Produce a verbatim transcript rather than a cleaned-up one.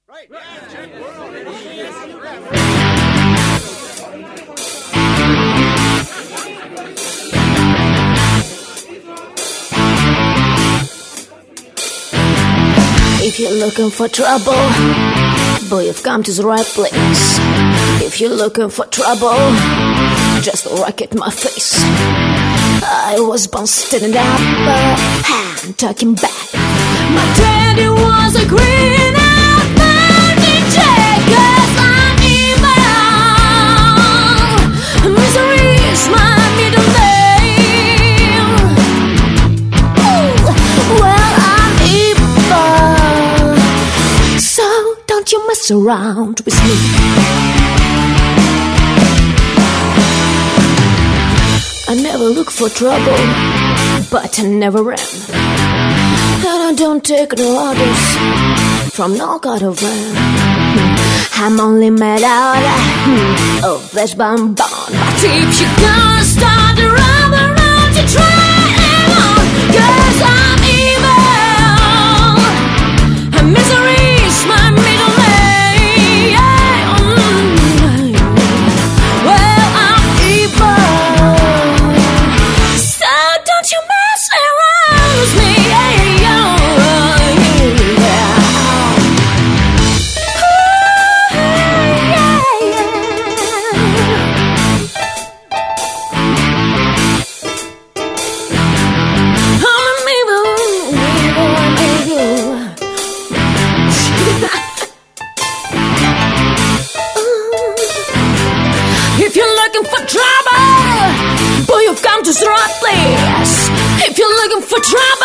Right. Yeah. Check. We're all ready. If you're looking for trouble, boy, you've come to the right place. If you're looking for trouble, just look at my face. I was born standing up, but I'm talking back. My daddy was a green out mountain jack, 'cause I'm evil. Misery is my middle name. Ooh, well, I'm evil, so don't you mess around with me. I never look for trouble, but I never ran. And I don't take no orders from no kind of man. I'm only made out of flesh bound bone. But if you gonna start to run around, you try and on, 'cause I'm evil. And misery is my middle name. Well, I'm evil, so don't you mess around with me. If you're looking for trouble, boy, you've come to the right place. If you're looking for trouble,